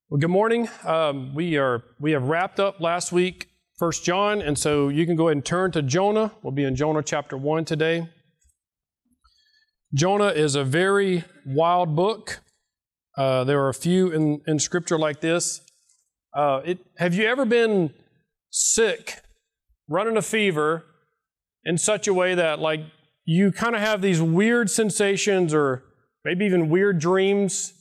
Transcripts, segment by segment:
Well, good morning. We have wrapped up last week 1 John, and so you can go ahead and turn to Jonah. We'll be in Jonah chapter 1 today. Jonah is a very wild book. There are a few in Scripture like this. Have you ever been sick, running a fever in such a way that like you kind of have these weird sensations or maybe even weird dreams?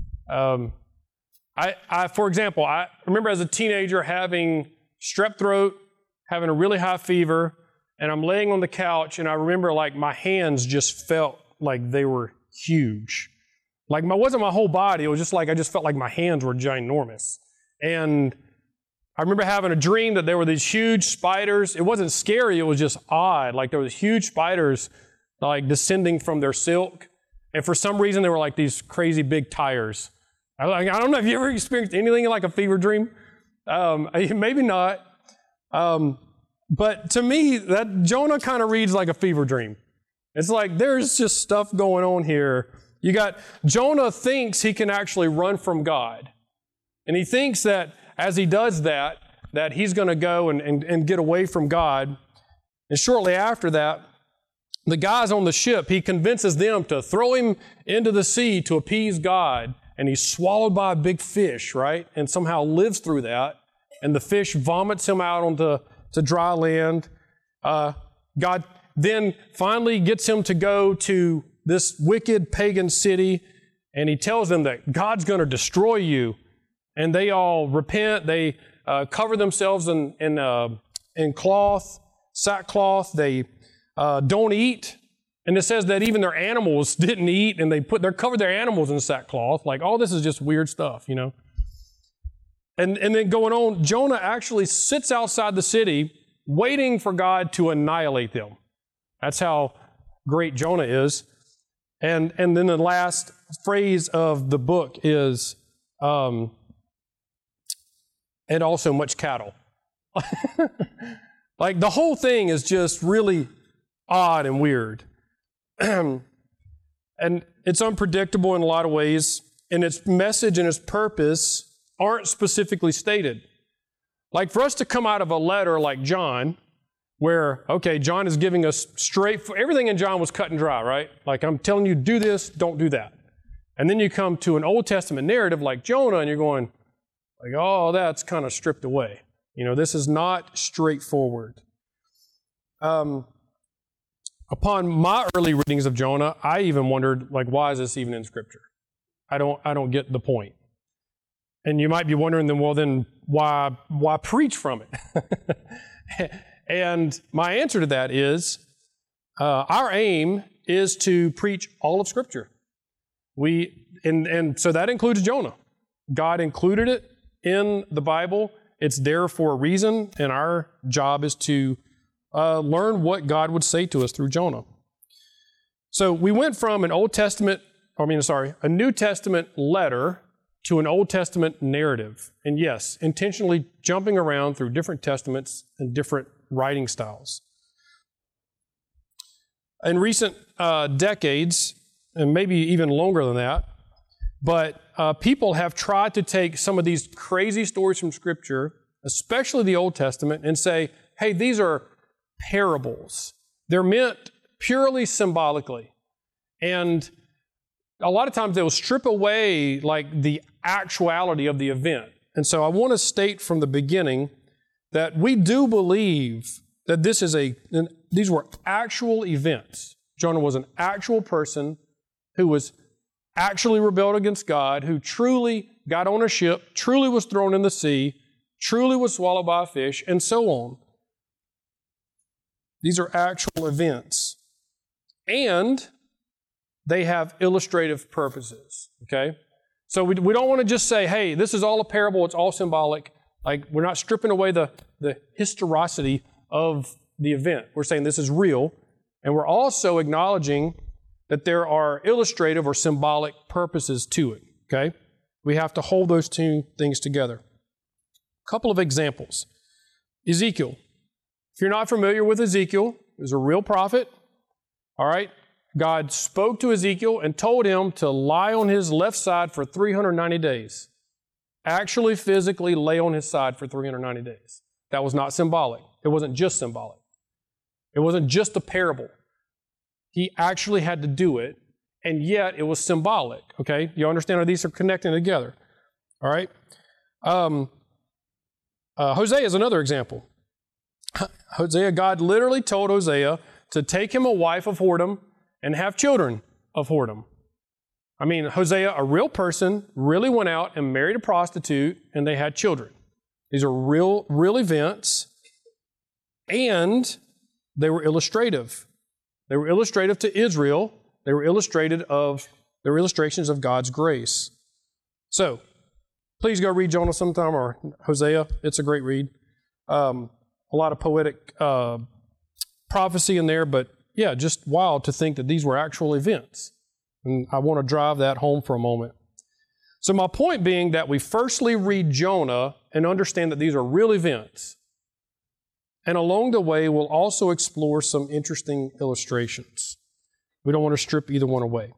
For example, I remember as a teenager having strep throat, having a really high fever, and I'm laying on the couch, and I remember like my hands just felt like they were huge. Like it wasn't my whole body, it was just like I just felt like my hands were ginormous. And I remember having a dream that there were these huge spiders. It wasn't scary, it was just odd. Like there was huge spiders like descending from their silk. And for some reason, they were like these crazy big tires. I don't know if you ever experienced anything like a fever dream. Maybe not. But to me, that Jonah kind of reads like a fever dream. It's like there's just stuff going on here. You got Jonah thinks he can actually run from God. And he thinks that as he does that he's going to go and get away from God. And shortly after that, the guys on the ship, he convinces them to throw him into the sea to appease God. And he's swallowed by a big fish, right? And somehow lives through that. And the fish vomits him out onto dry land. God then finally gets him to go to this wicked pagan city. And he tells them that God's going to destroy you. And they all repent. They cover themselves in cloth, sackcloth. They don't eat. And it says that even their animals didn't eat, and they covered their animals in sackcloth. Like, all this is just weird stuff, you know. And then going on, Jonah actually sits outside the city waiting for God to annihilate them. That's how great Jonah is. And then the last phrase of the book is, and also much cattle. Like, the whole thing is just really odd and weird. And it's unpredictable in a lot of ways, and its message and its purpose aren't specifically stated. Like for us to come out of a letter like John, where, okay, John is giving us everything in John was cut and dry, right? Like I'm telling you, do this, don't do that. And then you come to an Old Testament narrative like Jonah, and you're going, like, oh, that's kind of stripped away. You know, this is not straightforward. Upon my early readings of Jonah, I even wondered, like, why is this even in Scripture? I don't get the point. And you might be wondering, then why preach from it? And my answer to that is, our aim is to preach all of Scripture. And so that includes Jonah. God included it in the Bible. It's there for a reason, and our job is to learn what God would say to us through Jonah. So we went from a New Testament letter to an Old Testament narrative. And yes, intentionally jumping around through different testaments and different writing styles. In recent decades, and maybe even longer than that, but people have tried to take some of these crazy stories from Scripture, especially the Old Testament, and say, hey, these are parables. They're meant purely symbolically. And a lot of times they will strip away like the actuality of the event. And so I want to state from the beginning that we do believe that these were actual events. Jonah was an actual person who was actually rebelled against God, who truly got on a ship, truly was thrown in the sea, truly was swallowed by a fish, and so on. These are actual events. And they have illustrative purposes, okay? So we don't want to just say, hey, this is all a parable, it's all symbolic. Like, we're not stripping away the historicity of the event. We're saying this is real. And we're also acknowledging that there are illustrative or symbolic purposes to it, okay? We have to hold those two things together. A couple of examples. Ezekiel. If you're not familiar with Ezekiel, he was a real prophet. All right? God spoke to Ezekiel and told him to lie on his left side for 390 days. actually physically lay on his side for 390 days. That was not symbolic. It wasn't just symbolic. It wasn't just a parable. He actually had to do it, and yet it was symbolic. Okay? You understand how these are connecting together? All right? Hosea is another example. Hosea, God literally told Hosea to take him a wife of whoredom and have children of whoredom. I mean, Hosea, a real person, really went out and married a prostitute, and they had children. These are real events, and they were illustrative. They were illustrative to Israel. They were illustrations of God's grace. So, please go read Jonah sometime, or Hosea. It's a great read. A lot of poetic prophecy in there, but yeah, just wild to think that these were actual events. And I want to drive that home for a moment. So my point being that we firstly read Jonah and understand that these are real events. And along the way, we'll also explore some interesting illustrations. We don't want to strip either one away.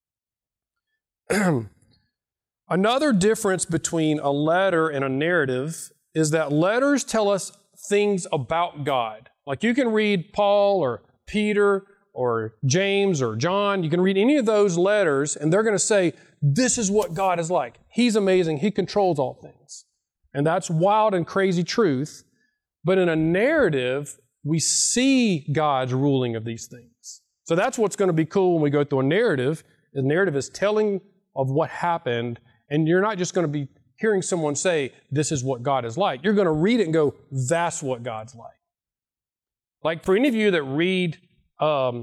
Another difference between a letter and a narrative is that letters tell us things about God. Like you can read Paul or Peter or James or John. You can read any of those letters, and they're going to say, this is what God is like. He's amazing. He controls all things. And that's wild and crazy truth. But in a narrative, we see God's ruling of these things. So that's what's going to be cool when we go through a narrative. The narrative is telling of what happened, and you're not just going to be hearing someone say, this is what God is like. You're going to read it and go, that's what God's like. Like for any of you that read a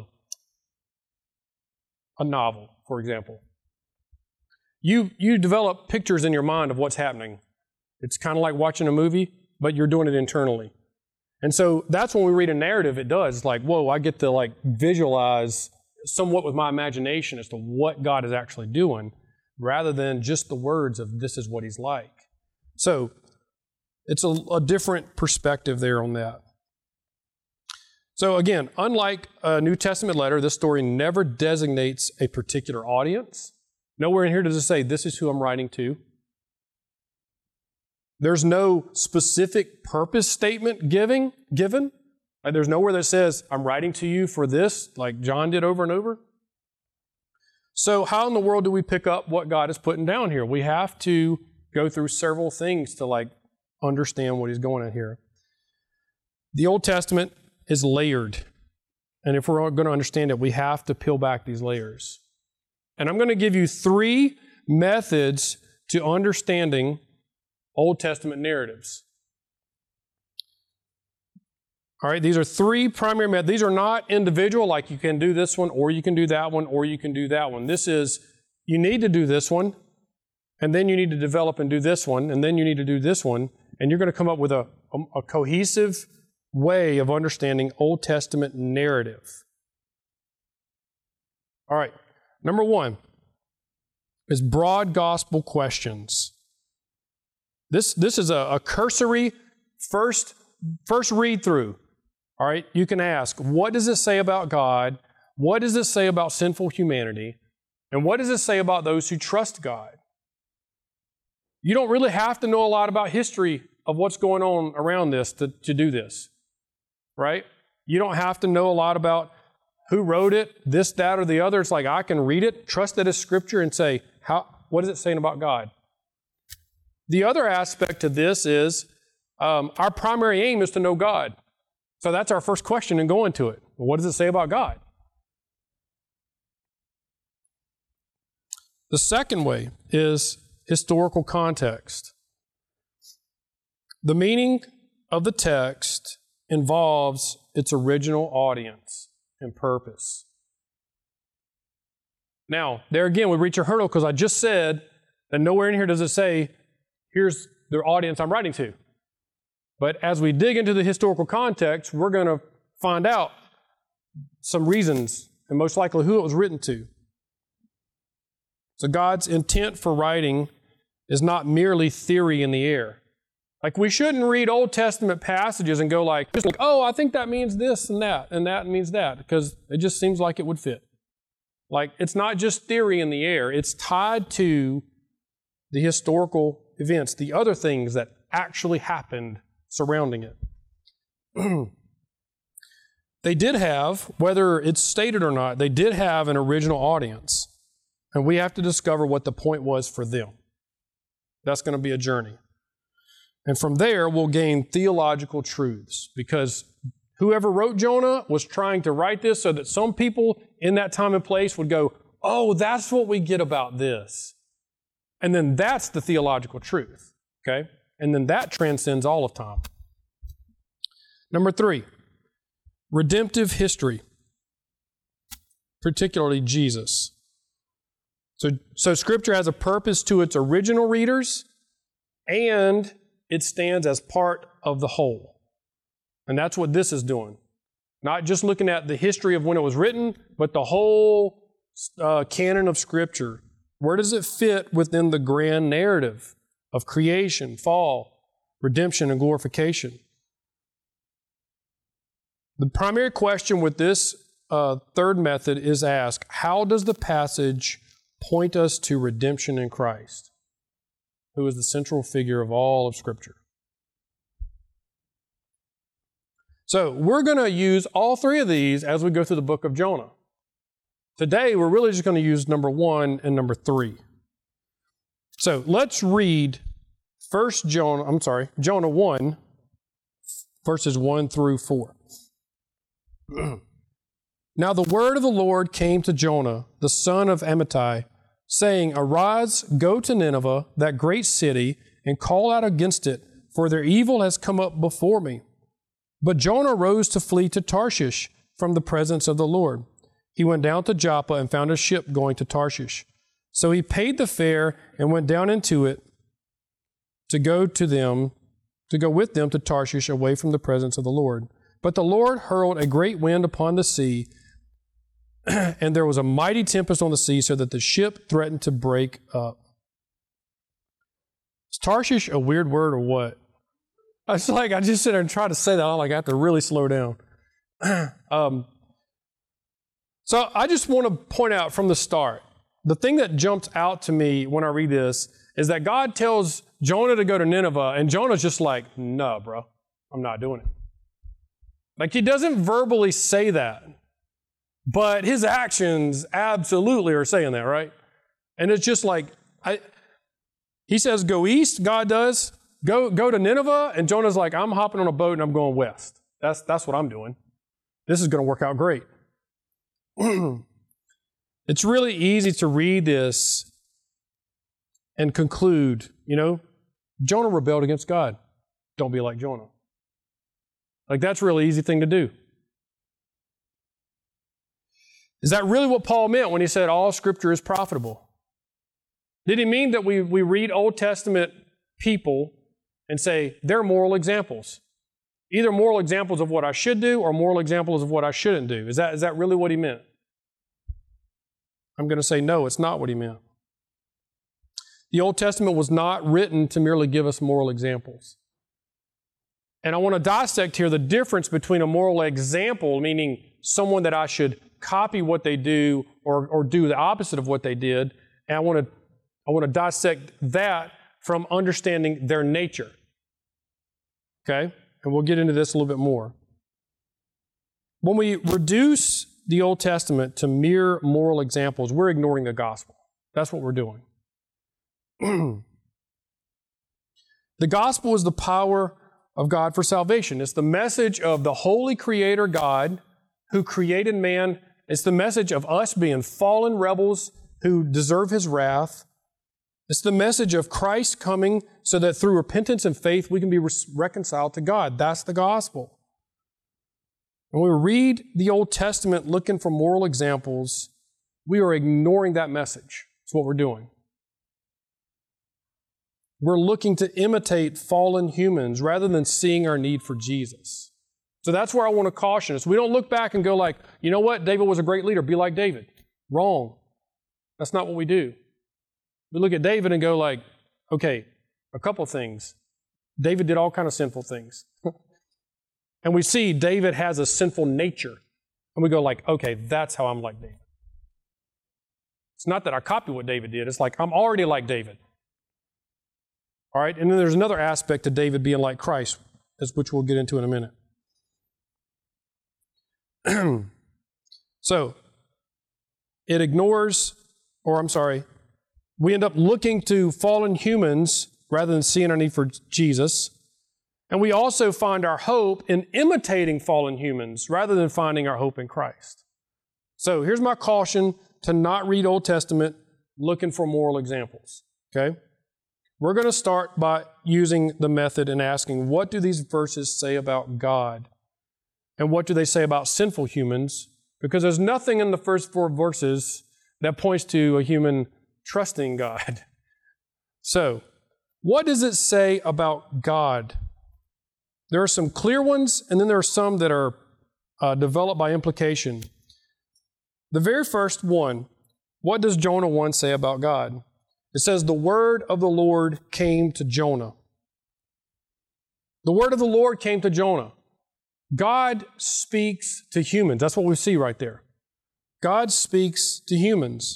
novel, for example, you develop pictures in your mind of what's happening. It's kind of like watching a movie, but you're doing it internally. And so that's when we read a narrative, it does. It's like, whoa, I get to visualize somewhat with my imagination as to what God is actually doing, rather than just the words of this is what He's like. So it's a different perspective there on that. So again, unlike a New Testament letter, this story never designates a particular audience. Nowhere in here does it say, this is who I'm writing to. There's no specific purpose statement given. There's nowhere that says, I'm writing to you for this, like John did over and over. So how in the world do we pick up what God is putting down here? We have to go through several things to understand what He's going at here. The Old Testament is layered. And if we're going to understand it, we have to peel back these layers. And I'm going to give you 3 methods to understanding Old Testament narratives. All right, these are 3 primary methods. These are not individual, like you can do this one, or you can do that one, or you can do that one. This is, you need to do this one, and then you need to develop and do this one, and then you need to do this one, and you're going to come up with a cohesive way of understanding Old Testament narrative. All right, number 1 is broad gospel questions. This is a cursory first read through. All right, you can ask, what does it say about God? What does it say about sinful humanity? And what does it say about those who trust God? You don't really have to know a lot about history of what's going on around this to do this, right? You don't have to know a lot about who wrote it, this, that, or the other. It's like I can read it, trust that it's Scripture, and say, what is it saying about God? The other aspect to this is our primary aim is to know God. So that's our first question in going to it. What does it say about God? The second way is historical context. The meaning of the text involves its original audience and purpose. Now, there again, we reach a hurdle because I just said that nowhere in here does it say, here's the audience I'm writing to. But as we dig into the historical context, we're going to find out some reasons and most likely who it was written to. So God's intent for writing is not merely theory in the air. Like we shouldn't read Old Testament passages and go oh, I think that means this and that means that, because it just seems like it would fit. Like it's not just theory in the air. It's tied to the historical events, the other things that actually happened surrounding it. They did have, whether it's stated or not, they did have an original audience. And we have to discover what the point was for them. That's going to be a journey. And from there, we'll gain theological truths, because whoever wrote Jonah was trying to write this so that some people in that time and place would go, oh, that's what we get about this. And then that's the theological truth, okay? And then that transcends all of time. Number 3, redemptive history, particularly Jesus. So Scripture has a purpose to its original readers, and it stands as part of the whole. And that's what this is doing. Not just looking at the history of when it was written, but the whole canon of Scripture. Where does it fit within the grand narrative of creation, fall, redemption, and glorification? The primary question with this third method is asked, how does the passage point us to redemption in Christ, who is the central figure of all of Scripture? So we're going to use all 3 of these as we go through the book of Jonah. Today, we're really just going to use number 1 and number 3. So let's read Jonah 1, verses 1 through 4. Now the word of the Lord came to Jonah, the son of Amittai, saying, Arise, go to Nineveh, that great city, and call out against it, for their evil has come up before me. But Jonah rose to flee to Tarshish from the presence of the Lord. He went down to Joppa and found a ship going to Tarshish. So he paid the fare and went down into it to go with them to Tarshish, away from the presence of the Lord. But the Lord hurled a great wind upon the sea, and there was a mighty tempest on the sea, so that the ship threatened to break up. Is Tarshish a weird word or what? I just sit there and try to say that. I have to really slow down. So I just want to point out from the start, the thing that jumps out to me when I read this is that God tells Jonah to go to Nineveh, and Jonah's just like, no, bro, I'm not doing it. He doesn't verbally say that, but his actions absolutely are saying that, right? And it's just he says, go east, God does. Go to Nineveh, and Jonah's like, I'm hopping on a boat and I'm going west. That's what I'm doing. This is going to work out great. It's really easy to read this and conclude, Jonah rebelled against God. Don't be like Jonah. That's a really easy thing to do. Is that really what Paul meant when he said all Scripture is profitable? Did he mean that we read Old Testament people and say they're moral examples? Either moral examples of what I should do or moral examples of what I shouldn't do. Is that really what he meant? I'm going to say no, it's not what he meant. The Old Testament was not written to merely give us moral examples. And I want to dissect here the difference between a moral example, meaning someone that I should copy what they do or do the opposite of what they did, and I want to dissect that from understanding their nature. Okay? And we'll get into this a little bit more. When we reduce the Old Testament to mere moral examples, we're ignoring the gospel. That's what we're doing. The gospel is the power of God for salvation. It's the message of the holy creator God who created man. It's the message of us being fallen rebels who deserve His wrath. It's the message of Christ coming so that through repentance and faith we can be reconciled to God. That's the gospel. When we read the Old Testament looking for moral examples, we are ignoring that message. That's what we're doing. We're looking to imitate fallen humans rather than seeing our need for Jesus. So that's where I want to caution us. We don't look back and go you know what? David was a great leader. Be like David. Wrong. That's not what we do. We look at David and go okay, a couple things. David did all kinds of sinful things. And we see David has a sinful nature. And we go okay, that's how I'm like David. It's not that I copy what David did. It's I'm already like David. All right, and then there's another aspect to David being like Christ, which we'll get into in a minute. So, it ignores, we end up looking to fallen humans rather than seeing our need for Jesus. And we also find our hope in imitating fallen humans rather than finding our hope in Christ. So here's my caution to not read Old Testament looking for moral examples, okay? We're going to start by using the method and asking, what do these verses say about God? And what do they say about sinful humans? Because there's nothing in the first 4 verses that points to a human trusting God. So, what does it say about God? There are some clear ones, and then there are some that are developed by implication. The very first one, what does Jonah 1 say about God? It says, the word of the Lord came to Jonah. The word of the Lord came to Jonah. God speaks to humans. That's what we see right there. God speaks to humans.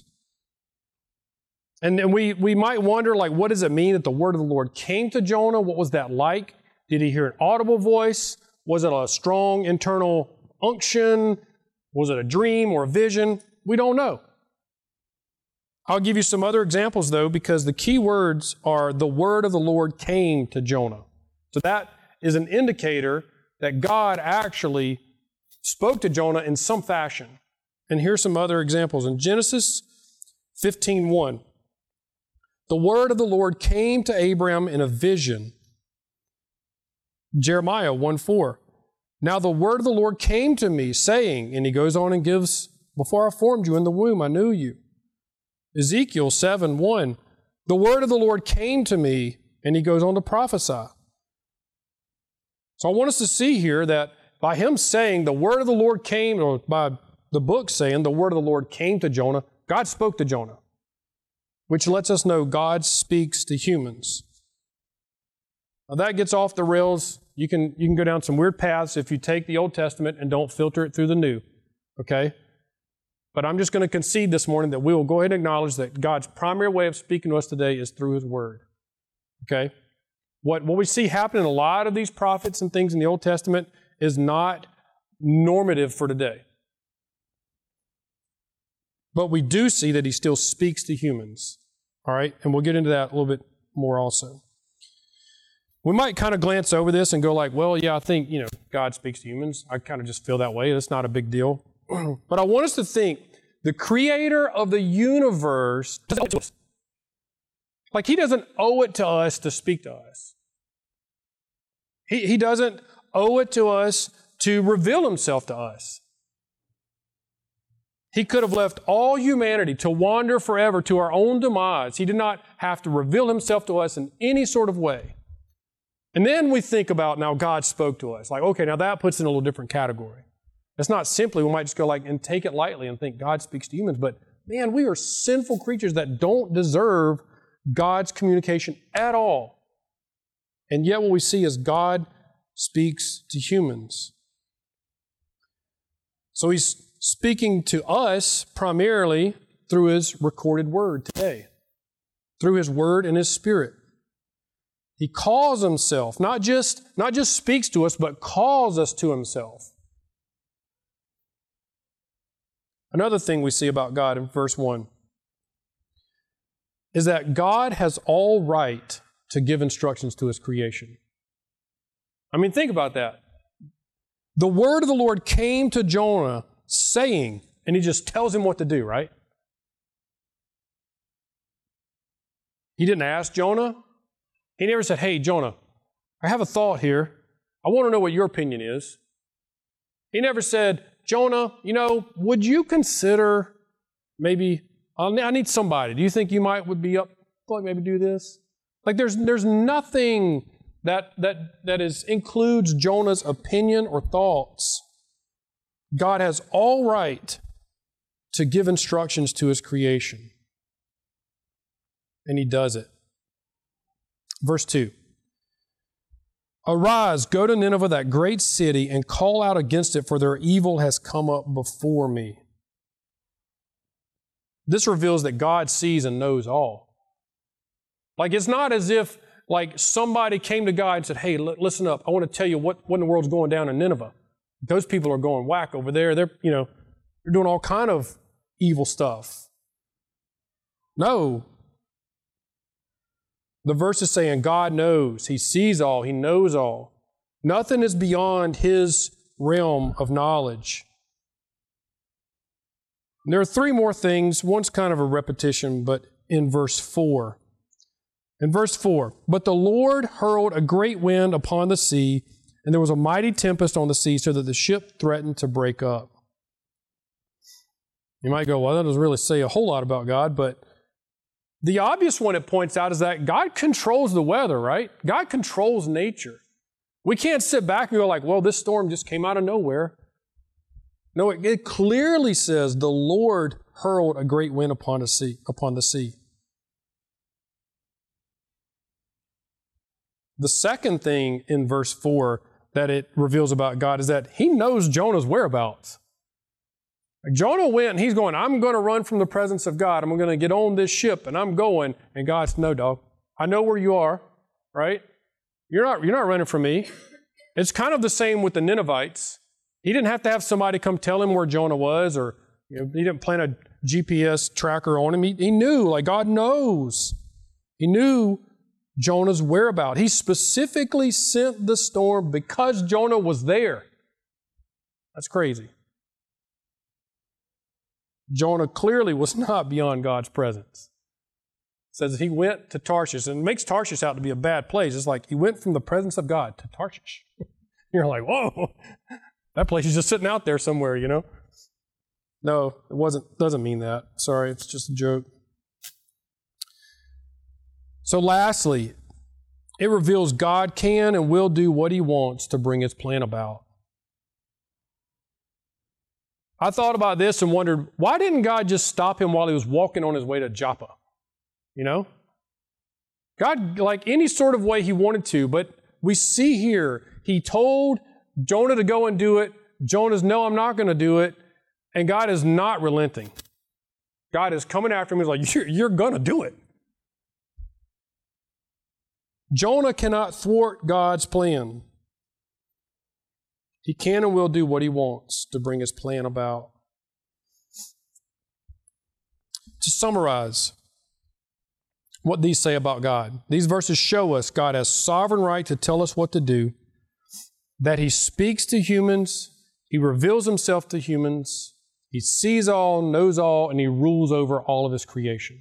And we might wonder, like, what does it mean that the word of the Lord came to Jonah? What was that like? Did he hear an audible voice? Was it a strong internal unction? Was it a dream or a vision? We don't know. I'll give you some other examples, though, because the key words are the word of the Lord came to Jonah. So that is an indicator that God actually spoke to Jonah in some fashion. And here's some other examples. In Genesis 15:1, the word of the Lord came to Abram in a vision. Jeremiah 1:4, now the word of the Lord came to me, saying, and he goes on and gives, before I formed you in the womb, I knew you. Ezekiel 7:1, the word of the Lord came to me, and he goes on to prophesy. So I want us to see here that by him saying the word of the Lord came, or by the book saying the word of the Lord came to Jonah, God spoke to Jonah, which lets us know God speaks to humans. Now that gets off the rails. You can go down some weird paths if you take the Old Testament and don't filter it through the New, okay? But I'm just going to concede this morning that we will go ahead and acknowledge that God's primary way of speaking to us today is through His Word, okay? What we see happening in a lot of these prophets and things in the Old Testament is not normative for today. But we do see that He still speaks to humans, all right? And we'll get into that a little bit more also. We might kind of glance over this and go like, well, yeah, I think, God speaks to humans. I kind of just feel that way. It's not a big deal. But I want us to think, the creator of the universe doesn't owe it to us. Like, He doesn't owe it to us to speak to us. He doesn't owe it to us to reveal Himself to us. He could have left all humanity to wander forever to our own demise. He did not have to reveal Himself to us in any sort of way. And then we think about, now God spoke to us. Like, okay, now that puts in a little different category. It's not simply, we might just go like and take it lightly and think God speaks to humans, but man, we are sinful creatures that don't deserve God's communication at all. And yet what we see is God speaks to humans. So He's speaking to us primarily through His recorded Word today, through His Word and His Spirit. He calls Himself, not just speaks to us, but calls us to Himself. Another thing we see about God in verse 1 is that God has all right to give instructions to His creation. I mean, think about that. The word of the Lord came to Jonah saying, and He just tells him what to do, right? He didn't ask Jonah. He never said, hey, Jonah, I have a thought here. I want to know what your opinion is. He never said, Jonah, would you consider maybe, I need somebody. Do you think you would be up, like maybe do this? Like there's nothing that includes Jonah's opinion or thoughts. God has all right to give instructions to His creation. And He does it. Verse 2. Arise, go to Nineveh, that great city, and call out against it, for their evil has come up before me. This reveals that God sees and knows all. Like, it's not as if like somebody came to God and said, hey, listen up. I want to tell you what in the world's going down in Nineveh. Those people are going whack over there. They're doing all kind of evil stuff. No. The verse is saying God knows. He sees all. He knows all. Nothing is beyond His realm of knowledge. And there are three more things. One's kind of a repetition, but in verse 4. In verse 4, but the Lord hurled a great wind upon the sea, and there was a mighty tempest on the sea, so that the ship threatened to break up. You might go, well, that doesn't really say a whole lot about God, but the obvious one it points out is that God controls the weather, right? God controls nature. We can't sit back and go like, well, this storm just came out of nowhere. No, it clearly says the Lord hurled a great wind upon the sea. The second thing in verse 4 that it reveals about God is that He knows Jonah's whereabouts. Like Jonah went and he's going, I'm going to run from the presence of God. I'm going to get on this ship and I'm going. And God said, no, dog. I know where you are, right? You're not running from me. It's kind of the same with the Ninevites. He didn't have to have somebody come tell him where Jonah was, or he didn't plant a GPS tracker on him. He knew, like God knows. He knew Jonah's whereabouts. He specifically sent the storm because Jonah was there. That's crazy. Jonah clearly was not beyond God's presence. It says he went to Tarshish, and it makes Tarshish out to be a bad place. It's like he went from the presence of God to Tarshish. You're like, whoa, that place is just sitting out there somewhere, No, it wasn't. Doesn't mean that. Sorry, it's just a joke. So lastly, it reveals God can and will do what He wants to bring His plan about. I thought about this and wondered, why didn't God just stop him while he was walking on his way to Joppa? God, like any sort of way He wanted to, but we see here, He told Jonah to go and do it. Jonah's, no, I'm not going to do it. And God is not relenting. God is coming after him. He's like, you're going to do it. Jonah cannot thwart God's plan. He can and will do what He wants to bring His plan about. To summarize what these say about God, these verses show us God has sovereign right to tell us what to do, that He speaks to humans, He reveals Himself to humans, He sees all, knows all, and He rules over all of His creation.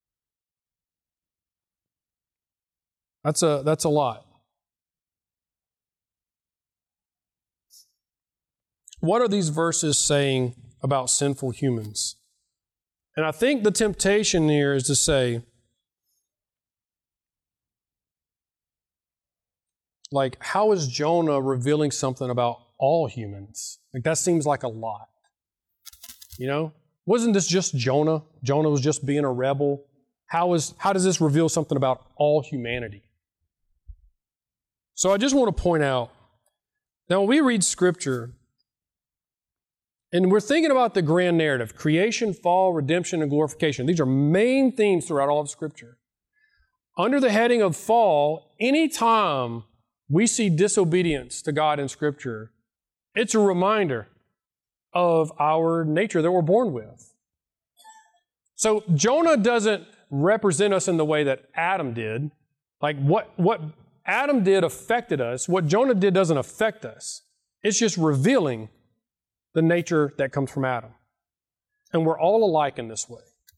That's a lot. What are these verses saying about sinful humans? And I think the temptation here is to say, like, how is Jonah revealing something about all humans? Like, that seems like a lot. Wasn't this just Jonah? Jonah was just being a rebel. How does this reveal something about all humanity? So I just want to point out, now when we read Scripture, and we're thinking about the grand narrative, creation, fall, redemption, and glorification. These are main themes throughout all of Scripture. Under the heading of fall, anytime we see disobedience to God in Scripture, it's a reminder of our nature that we're born with. So Jonah doesn't represent us in the way that Adam did. Like what Adam did affected us. What Jonah did doesn't affect us. It's just revealing the nature that comes from Adam. And we're all alike in this way.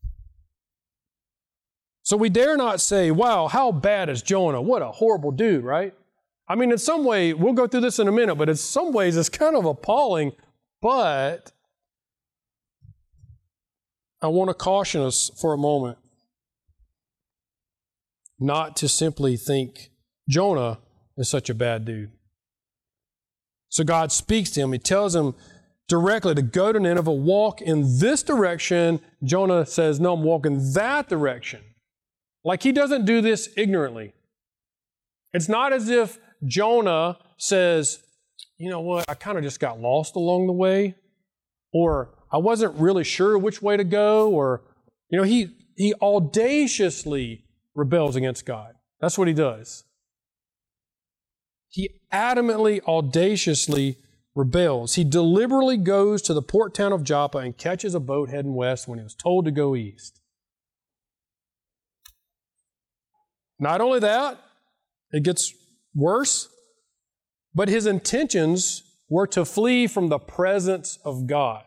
So we dare not say, wow, how bad is Jonah? What a horrible dude, right? I mean, in some way, we'll go through this in a minute, but in some ways it's kind of appalling. But I want to caution us for a moment not to simply think Jonah is such a bad dude. So God speaks to him. He tells him directly to go to Nineveh, walk in this direction. Jonah says, no, I'm walking that direction. Like he doesn't do this ignorantly. It's not as if Jonah says, you know what, I kind of just got lost along the way, or I wasn't really sure which way to go, or, he audaciously rebels against God. That's what he does. He adamantly, audaciously rebels. He deliberately goes to the port town of Joppa and catches a boat heading west when he was told to go east. Not only that, it gets worse, but his intentions were to flee from the presence of God.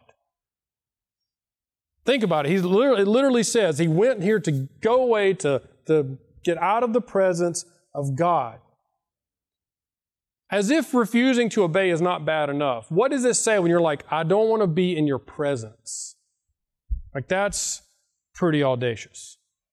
Think about it. It literally says he went here to go away to get out of the presence of God. As if refusing to obey is not bad enough. What does it say when you're like, I don't want to be in your presence? Like, that's pretty audacious.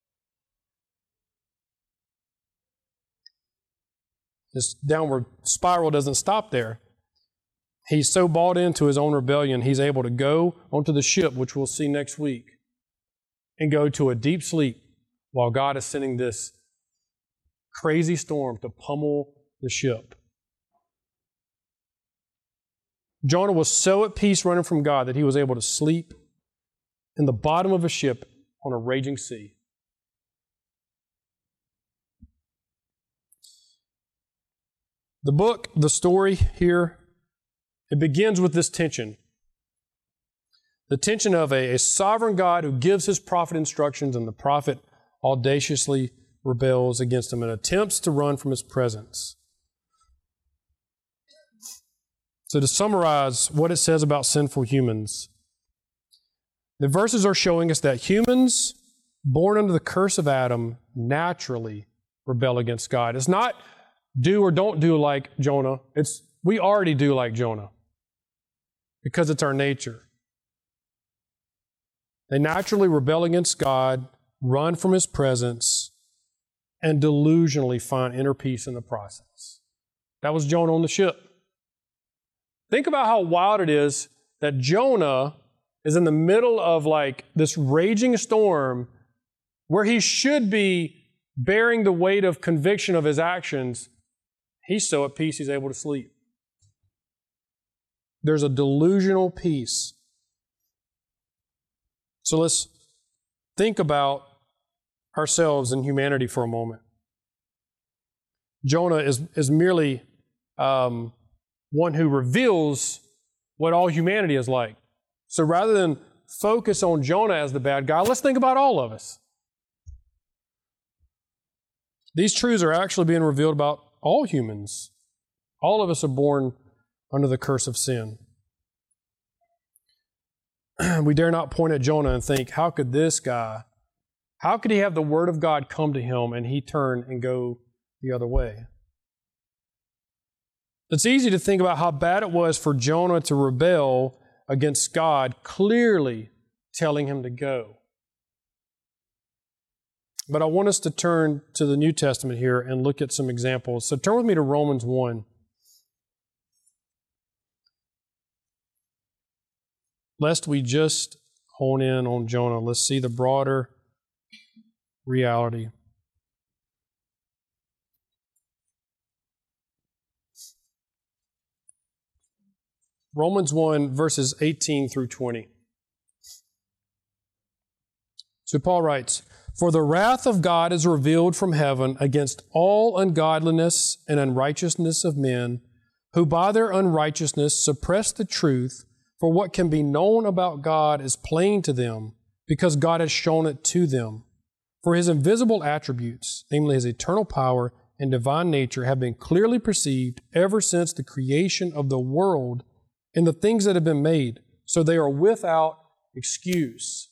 This downward spiral doesn't stop there. He's so bought into his own rebellion, he's able to go onto the ship, which we'll see next week, and go to a deep sleep while God is sending this crazy storm to pummel the ship. Jonah was so at peace running from God that he was able to sleep in the bottom of a ship on a raging sea. The book, the story here, it begins with this tension. The tension of a sovereign God who gives his prophet instructions, and the prophet audaciously rebels against him and attempts to run from his presence. So to summarize what it says about sinful humans, the verses are showing us that humans born under the curse of Adam naturally rebel against God. It's not do or don't do like Jonah. It's we already do like Jonah because it's our nature. They naturally rebel against God, run from his presence, and delusionally find inner peace in the process. That was Jonah on the ship. Think about how wild it is that Jonah is in the middle of like this raging storm where he should be bearing the weight of conviction of his actions. He's so at peace he's able to sleep. There's a delusional peace. So let's think about ourselves and humanity for a moment. Jonah is merely one who reveals what all humanity is like. So rather than focus on Jonah as the bad guy, let's think about all of us. These truths are actually being revealed about all humans. All of us are born under the curse of sin. We dare not point at Jonah and think, how could this guy, how could he have the word of God come to him and he turn and go the other way? It's easy to think about how bad it was for Jonah to rebel against God, clearly telling him to go. But I want us to turn to the New Testament here and look at some examples. So turn with me to Romans 1. Lest we just hone in on Jonah, let's see the broader reality. Romans 1, verses 18 through 20. So Paul writes, "For the wrath of God is revealed from heaven against all ungodliness and unrighteousness of men, who by their unrighteousness suppress the truth, for what can be known about God is plain to them, because God has shown it to them. For his invisible attributes, namely his eternal power and divine nature, have been clearly perceived ever since the creation of the world and the things that have been made, so they are without excuse."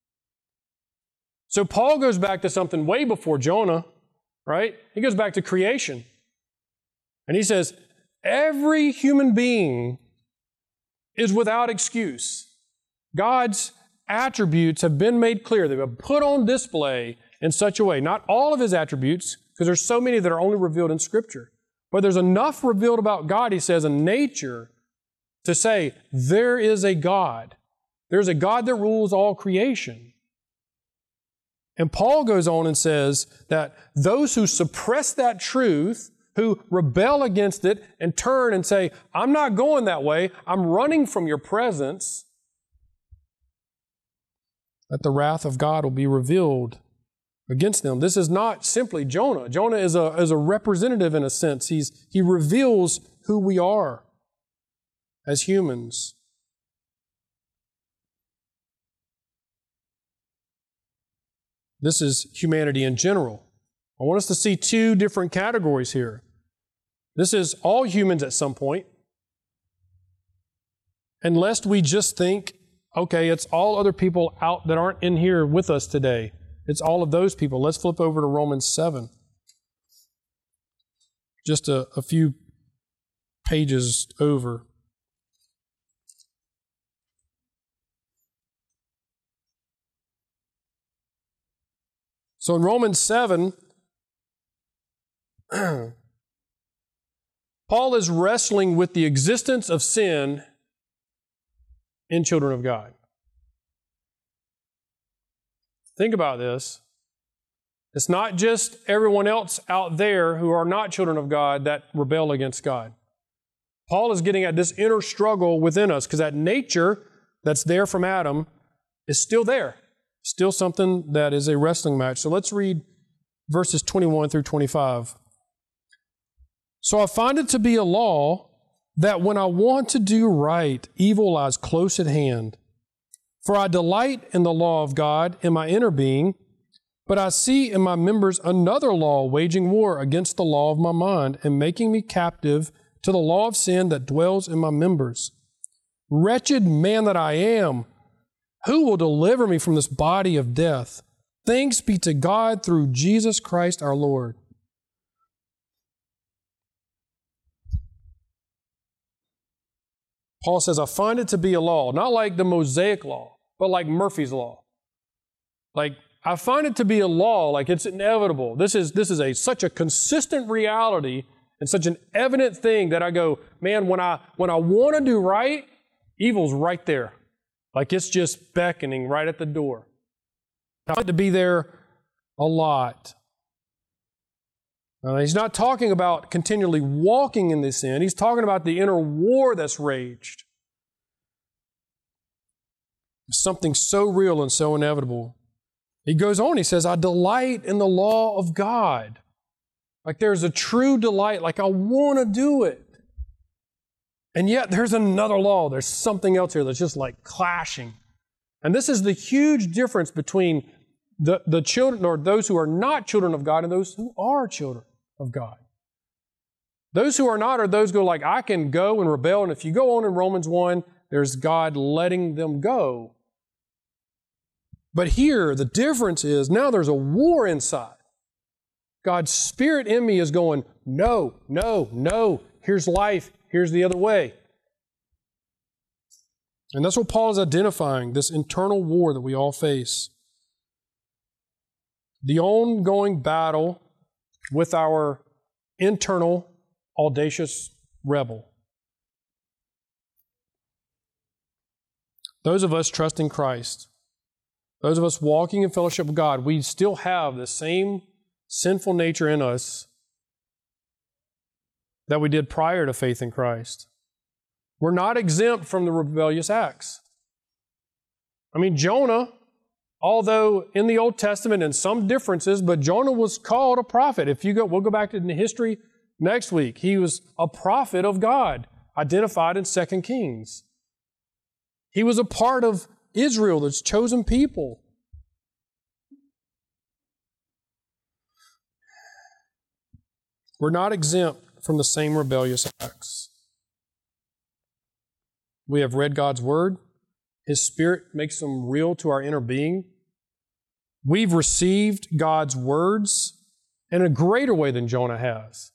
So Paul goes back to something way before Jonah, right? He goes back to creation. And he says, every human being is without excuse. God's attributes have been made clear. They've been put on display in such a way. Not all of his attributes, because there's so many that are only revealed in Scripture. But there's enough revealed about God, he says, in nature to say, there is a God. There's a God that rules all creation. And Paul goes on and says that those who suppress that truth, who rebel against it and turn and say, I'm not going that way, I'm running from your presence, that the wrath of God will be revealed against them. This is not simply Jonah. Jonah is a representative in a sense. He reveals who we are as humans. This is humanity in general. I want us to see two different categories here. This is all humans at some point. And lest we just think, okay, it's all other people out that aren't in here with us today. It's all of those people. Let's flip over to Romans 7. Just a few pages over. So in Romans 7, Paul is wrestling with the existence of sin in children of God. Think about this. It's not just everyone else out there who are not children of God that rebel against God. Paul is getting at this inner struggle within us because that nature that's there from Adam is still there. Still something that is a wrestling match. So let's read verses 21 through 25. So I find it to be a law that when I want to do right, evil lies close at hand. For I delight in the law of God in my inner being, but I see in my members another law waging war against the law of my mind and making me captive to the law of sin that dwells in my members. Wretched man that I am, who will deliver me from this body of death? Thanks be to God through Jesus Christ our Lord. Paul says, I find it to be a law, not like the Mosaic law, but like Murphy's law. Like, I find it to be a law, like it's inevitable. This is such a consistent reality and such an evident thing that I go, man, when I want to do right, evil's right there. Like it's just beckoning right at the door. I find it to be there a lot. He's not talking about continually walking in this sin. He's talking about the inner war that's raged. Something so real and so inevitable. He goes on, he says, I delight in the law of God. Like there's a true delight, like I want to do it. And yet there's another law. There's something else here that's just like clashing. And this is the huge difference between the children, or those who are not children of God, and those who are children of God. Those who are not are those who go like, I can go and rebel. And if you go on in Romans 1, there's God letting them go. But here, the difference is now there's a war inside. God's Spirit in me is going, no, no, no. Here's life. Here's the other way. And that's what Paul is identifying, this internal war that we all face. The ongoing battle with our internal audacious rebel. Those of us trusting Christ, those of us walking in fellowship with God, we still have the same sinful nature in us that we did prior to faith in Christ. We're not exempt from the rebellious acts. I mean, Jonah, although in the Old Testament and some differences, but Jonah was called a prophet. We'll go back to the history next week. He was a prophet of God, identified in 2 Kings. He was a part of Israel, that's chosen people. We're not exempt from the same rebellious acts. We have read God's Word. His Spirit makes them real to our inner being. We've received God's words in a greater way than Jonah has.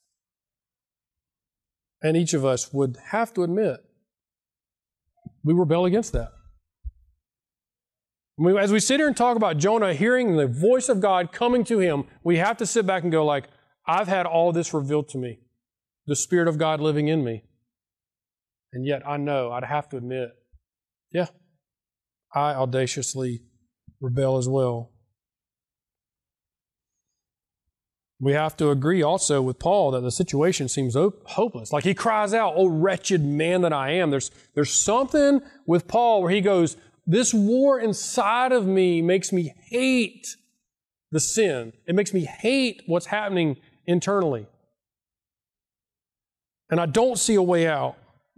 And each of us would have to admit, we rebel against that. As we sit here and talk about Jonah hearing the voice of God coming to him, we have to sit back and go like, I've had all this revealed to me. The Spirit of God living in me. And yet I know, I'd have to admit, yeah, I audaciously rebel as well. We have to agree also with Paul that the situation seems hopeless. Like he cries out, oh wretched man that I am. There's something with Paul where he goes, this war inside of me makes me hate the sin. It makes me hate what's happening internally. And I don't see a way out.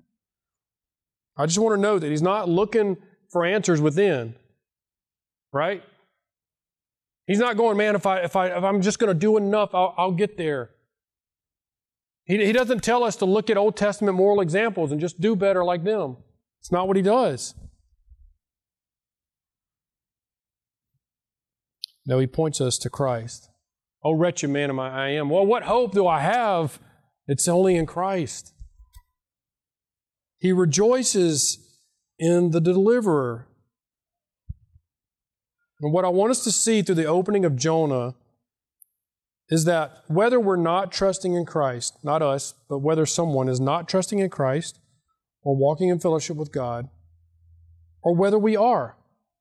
I just want to know that He's not looking for answers within, right? He's not going, man, if I'm just going to do enough, I'll get there. He doesn't tell us to look at Old Testament moral examples and just do better like them. It's not what He does. No, He points us to Christ. Oh, wretched man I am. Well, what hope do I have? It's only in Christ. He rejoices in the deliverer. And what I want us to see through the opening of Jonah is that whether we're not trusting in Christ, not us, but whether someone is not trusting in Christ or walking in fellowship with God, or whether we are,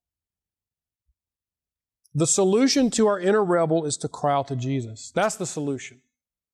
the solution to our inner rebel is to cry out to Jesus. That's the solution.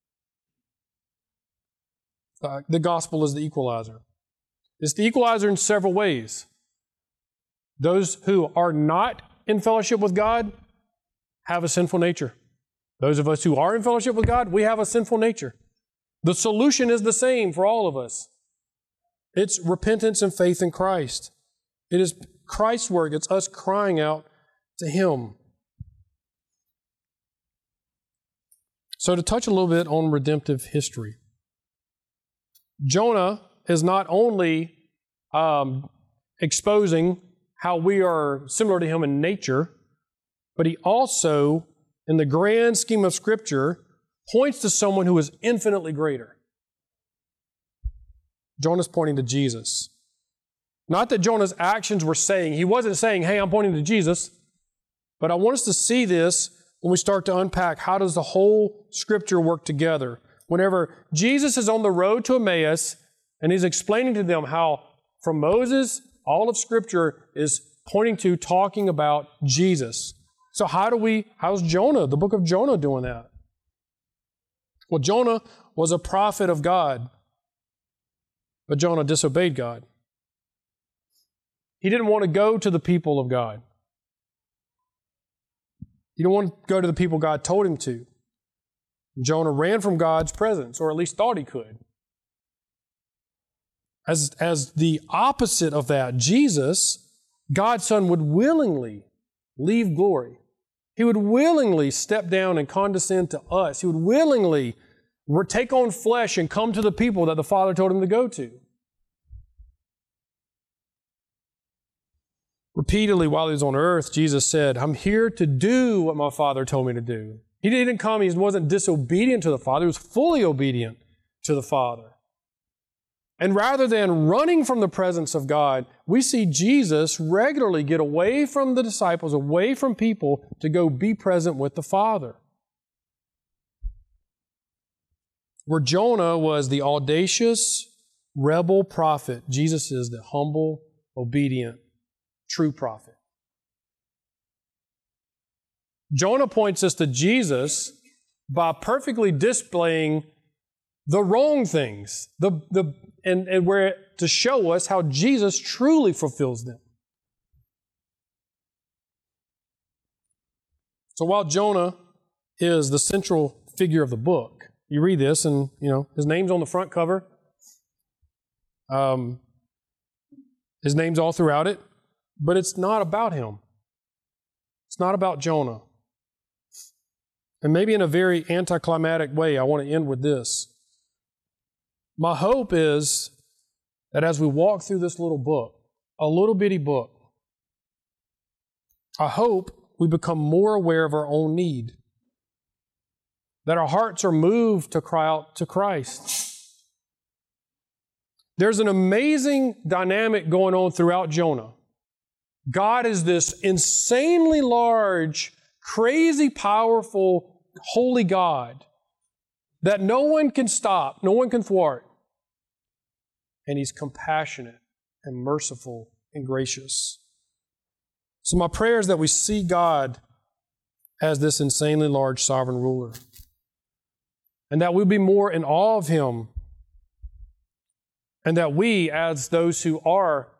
The gospel is the equalizer. It's the equalizer in several ways. Those who are not in fellowship with God have a sinful nature. Those of us who are in fellowship with God, we have a sinful nature. The solution is the same for all of us. It's repentance and faith in Christ. It is Christ's work. It's us crying out to Him. So to touch a little bit on redemptive history. Jonah is not only exposing how we are similar to him in nature, but he also, in the grand scheme of Scripture, points to someone who is infinitely greater. Jonah's pointing to Jesus. Not that Jonah's actions were saying, he wasn't saying, hey, I'm pointing to Jesus, but I want us to see this when we start to unpack how does the whole Scripture work together. Whenever Jesus is on the road to Emmaus and He's explaining to them how from Moses, all of Scripture is pointing to, talking about Jesus. So how's Jonah, the book of Jonah, doing that? Well, Jonah was a prophet of God, but Jonah disobeyed God. He didn't want to go to the people of God. He didn't want to go to the people God told him to. Jonah ran from God's presence, or at least thought he could. As the opposite of that, Jesus, God's Son, would willingly leave glory. He would willingly step down and condescend to us. He would willingly take on flesh and come to the people that the Father told him to go to. Repeatedly while he was on earth, Jesus said, I'm here to do what my Father told me to do. He didn't come, he wasn't disobedient to the Father, he was fully obedient to the Father. And rather than running from the presence of God, we see Jesus regularly get away from the disciples, away from people, to go be present with the Father. Where Jonah was the audacious, rebel prophet, Jesus is the humble, obedient, true prophet. Jonah points us to Jesus by perfectly displaying the wrong things, and where to show us how Jesus truly fulfills them. So while Jonah is the central figure of the book, you read this and, his name's on the front cover. His name's all throughout it, but it's not about him. It's not about Jonah. And maybe in a very anticlimactic way, I want to end with this. My hope is that as we walk through this little book, a little bitty book, I hope we become more aware of our own need, that our hearts are moved to cry out to Christ. There's an amazing dynamic going on throughout Jonah. God is this insanely large, crazy, powerful, holy God that no one can stop, no one can thwart. And He's compassionate and merciful and gracious. So my prayer is that we see God as this insanely large sovereign ruler, and that we'll be more in awe of Him, and that we, as those who are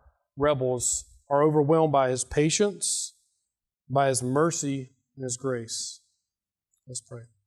rebels, are overwhelmed by His patience, by His mercy, and His grace. Let's pray.